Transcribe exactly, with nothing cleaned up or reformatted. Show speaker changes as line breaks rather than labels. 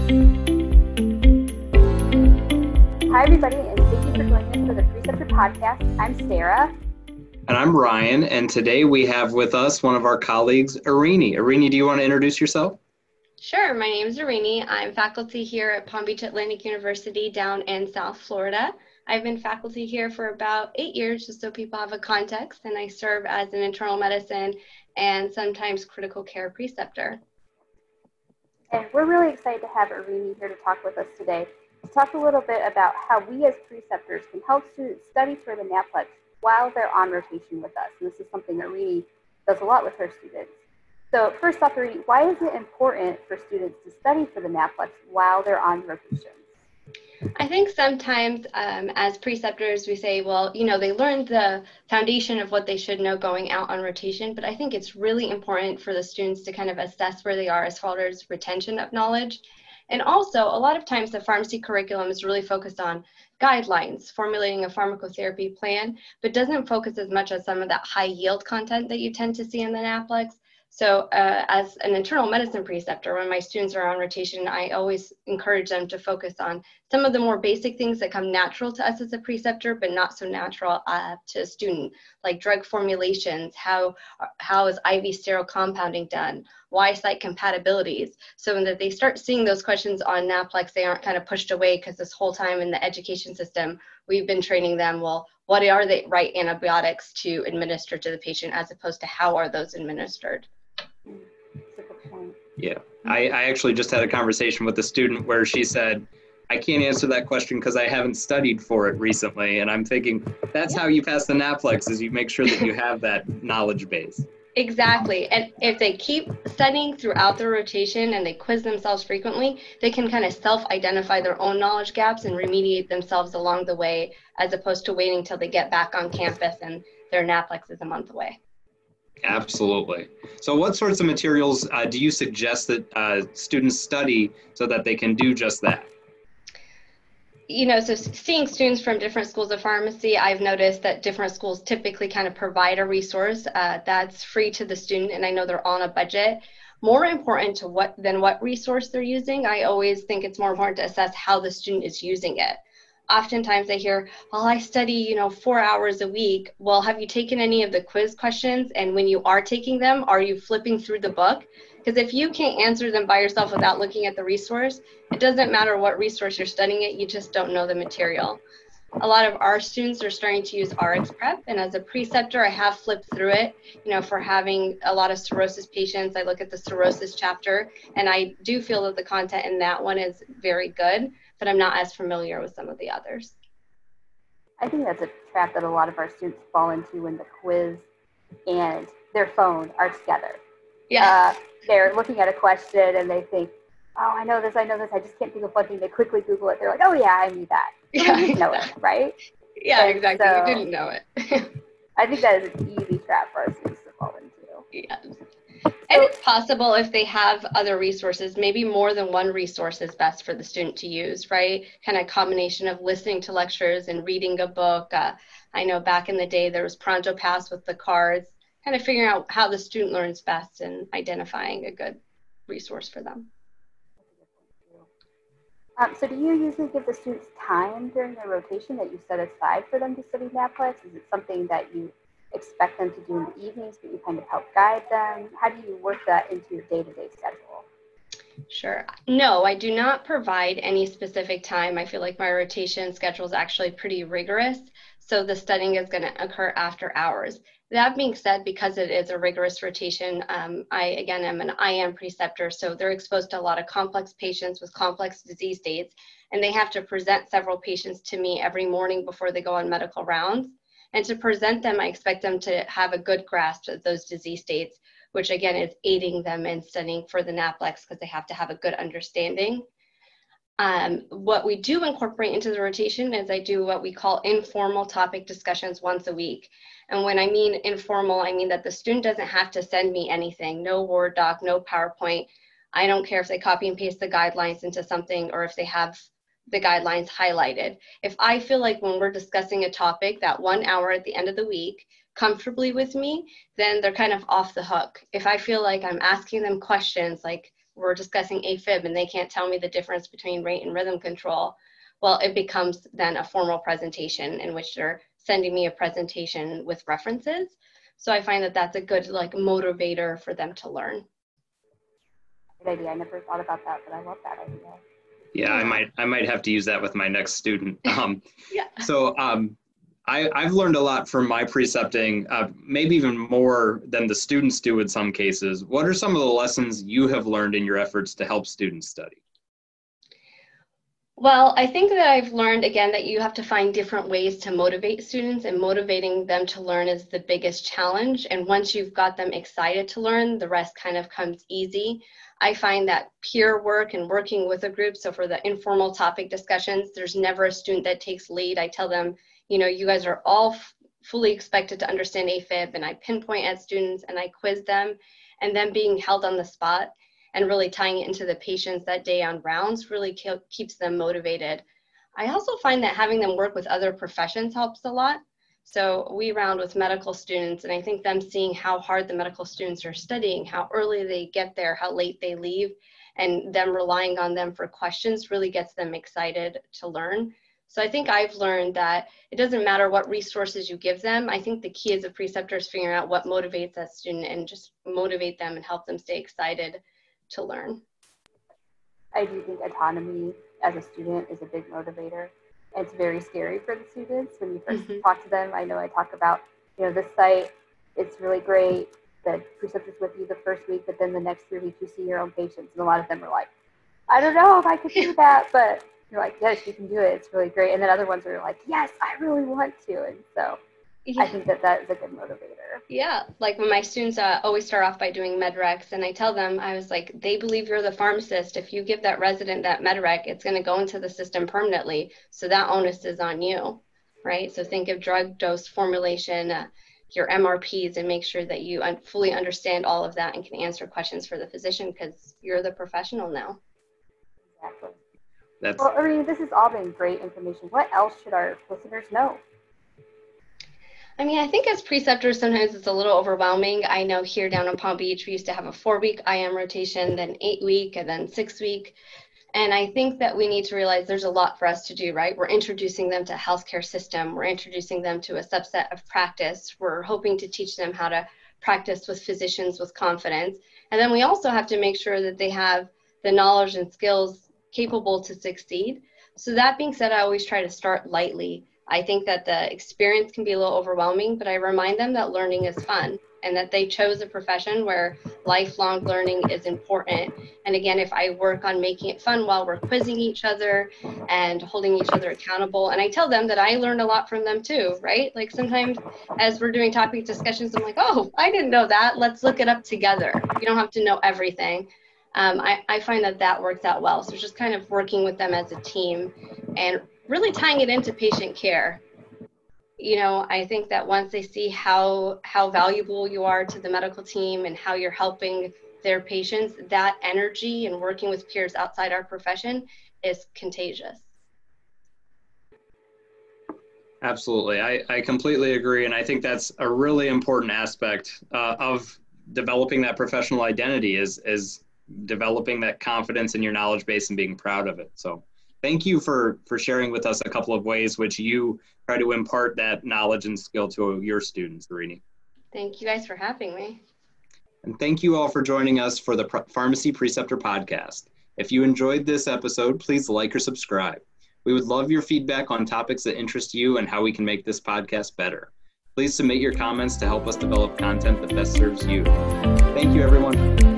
Hi, everybody, and thank you for joining us for the Preceptor Podcast. I'm Sarah.
And I'm Ryan, and today we have with us one of our colleagues, Irini. Irini, do you want to introduce yourself?
Sure, my name is Irini. I'm faculty here at Palm Beach Atlantic University down in South Florida. I've been faculty here for about eight years, just so people have a context, and I serve as an internal medicine and sometimes critical care preceptor.
And we're really excited to have Irini here to talk with us today, to talk a little bit about how we as preceptors can help students study for the NAPLEX while they're on rotation with us. And this is something that Irini does a lot with her students. So first off, Irini, why is it important for students to study for the NAPLEX while they're on rotation?
I think sometimes um, as preceptors, we say, well, you know, they learned the foundation of what they should know going out on rotation, but I think it's really important for the students to kind of assess where they are as far as retention of knowledge. And also, a lot of times the pharmacy curriculum is really focused on guidelines, formulating a pharmacotherapy plan, but doesn't focus as much on some of that high yield content that you tend to see in the NAPLEX. So uh, as an internal medicine preceptor, when my students are on rotation, I always encourage them to focus on some of the more basic things that come natural to us as a preceptor, but not so natural uh, to a student, like drug formulations, how, how is I V sterile compounding done, why site compatibilities, so that they start seeing those questions on NAPLEX, they aren't kind of pushed away, because this whole time in the education system, we've been training them, well, what are the right antibiotics to administer to the patient, as opposed to how are those administered?
Yeah, I, I actually just had a conversation with a student where she said, I can't answer that question because I haven't studied for it recently. And I'm thinking, that's how you pass the NAPLEX, is you make sure that you have that knowledge base.
Exactly. And if they keep studying throughout their rotation and they quiz themselves frequently, they can kind of self-identify their own knowledge gaps and remediate themselves along the way, as opposed to waiting till they get back on campus and their NAPLEX is a month away.
Absolutely. So what sorts of materials uh, do you suggest that uh, students study so that they can do just that?
You know, so seeing students from different schools of pharmacy, I've noticed that different schools typically kind of provide a resource uh, that's free to the student, and I know they're on a budget. More important to what than what resource they're using, I always think it's more important to assess how the student is using it. Oftentimes I hear, well, I study, you know, four hours a week. Well, have you taken any of the quiz questions? And when you are taking them, are you flipping through the book? Because if you can't answer them by yourself without looking at the resource, it doesn't matter what resource you're studying it, you just don't know the material. A lot of our students are starting to use RxPrep, and as a preceptor, I have flipped through it. You know, for having a lot of cirrhosis patients, I look at the cirrhosis chapter, and I do feel that the content in that one is very good, but I'm not as familiar with some of the others.
I think that's a trap that a lot of our students fall into when the quiz and their phone are together.
Yeah.
Uh, they're looking at a question and they think, oh, I know this, I know this, I just can't think of one thing. They quickly Google it. They're like, oh yeah, I knew that. So
Yeah,
they just know it, right?
Yeah,
and
exactly.
So
you didn't know it.
I think that is an easy trap for our students to fall into.
Yeah. And it's possible if they have other resources, maybe more than one resource is best for the student to use, right? Kind of combination of listening to lectures and reading a book. Uh, I know back in the day there was Pronto Pass with the cards, kind of figuring out how the student learns best and identifying a good resource for them.
Um, so do you usually give the students time during their rotation that you set aside for them to study NAPLEX? Is it something that you expect them to do in the evenings, but you kind of help guide them? How do you work that into your day-to-day schedule?
Sure. No, I do not provide any specific time. I feel like my rotation schedule is actually pretty rigorous, so the studying is going to occur after hours. That being said, because it is a rigorous rotation, um, I, again, am an I M preceptor, so they're exposed to a lot of complex patients with complex disease states, and they have to present several patients to me every morning before they go on medical rounds. And to present them, I expect them to have a good grasp of those disease states, which again is aiding them in studying for the NAPLEX because they have to have a good understanding. Um, what we do incorporate into the rotation is I do what we call informal topic discussions once a week. And when I mean informal, I mean that the student doesn't have to send me anything, no Word doc, no PowerPoint. I don't care if they copy and paste the guidelines into something or if they have the guidelines highlighted. If I feel like when we're discussing a topic, that one hour at the end of the week comfortably with me, then they're kind of off the hook. If I feel like I'm asking them questions like, we're discussing AFib and they can't tell me the difference between rate and rhythm control, well, it becomes then a formal presentation in which they're sending me a presentation with references. So I find that that's a good like motivator for them to learn.
Good idea. I never thought about that, but I love that idea.
Yeah, I might I might have to use that with my next student. Um,
yeah.
So um, I, I've learned a lot from my precepting, uh, maybe even more than the students do in some cases. What are some of the lessons you have learned in your efforts to help students study?
Well, I think that I've learned, again, that you have to find different ways to motivate students, and motivating them to learn is the biggest challenge. And once you've got them excited to learn, the rest kind of comes easy. I find that peer work and working with a group, so for the informal topic discussions, there's never a student that takes lead. I tell them, you know, you guys are all f- fully expected to understand AFib, and I pinpoint at students and I quiz them, and then being held on the spot and really tying it into the patients that day on rounds really ke- keeps them motivated. I also find that having them work with other professions helps a lot. So we round with medical students, and I think them seeing how hard the medical students are studying, how early they get there, how late they leave, and them relying on them for questions really gets them excited to learn. So I think I've learned that it doesn't matter what resources you give them. I think the key as a preceptor is figuring out what motivates that student and just motivate them and help them stay excited to learn.
I do think autonomy as a student is a big motivator. And it's very scary for the students when you first mm-hmm. talk to them. I know I talk about, you know, this site, it's really great. The preceptor's with you the first week, but then the next three weeks you see your own patients. And a lot of them are like, I don't know if I could do that, but you're like, yes, you can do it. It's really great. And then other ones are like, yes, I really want to. And so yeah. I think that that is a good motivator.
Yeah, like when my students uh, always start off by doing MedRecs, and I tell them, I was like, they believe you're the pharmacist. If you give that resident that MedRec, it's going to go into the system permanently. So that onus is on you, right? So think of drug dose formulation, uh, your M R Ps, and make sure that you un- fully understand all of that and can answer questions for the physician because you're the professional now.
Exactly.
That's...
Well, Irene, this has all been great information. What else should our listeners know?
I mean, I think as preceptors, sometimes it's a little overwhelming. I know here down in Palm Beach, we used to have a four-week I M rotation, then eight-week, and then six-week. And I think that we need to realize there's a lot for us to do, right? We're introducing them to healthcare system. We're introducing them to a subset of practice. We're hoping to teach them how to practice with physicians with confidence. And then we also have to make sure that they have the knowledge and skills capable to succeed. So that being said, I always try to start lightly. I think that the experience can be a little overwhelming, but I remind them that learning is fun and that they chose a profession where lifelong learning is important. And again, if I work on making it fun while we're quizzing each other and holding each other accountable, and I tell them that I learned a lot from them too, right? Like sometimes as we're doing topic discussions, I'm like, oh, I didn't know that. Let's look it up together. You don't have to know everything. Um, I, I find that that works out well. So just kind of working with them as a team and really tying it into patient care. You know, I think that once they see how how valuable you are to the medical team and how you're helping their patients, that energy and working with peers outside our profession is contagious.
Absolutely. I, I completely agree. And I think that's a really important aspect uh, of developing that professional identity is, is developing that confidence in your knowledge base and being proud of it. So thank you for, for sharing with us a couple of ways which you try to impart that knowledge and skill to your students, Irene.
Thank you guys for having me.
And thank you all for joining us for the Pharmacy Preceptor Podcast. If you enjoyed this episode, please like or subscribe. We would love your feedback on topics that interest you and how we can make this podcast better. Please submit your comments to help us develop content that best serves you. Thank you, everyone.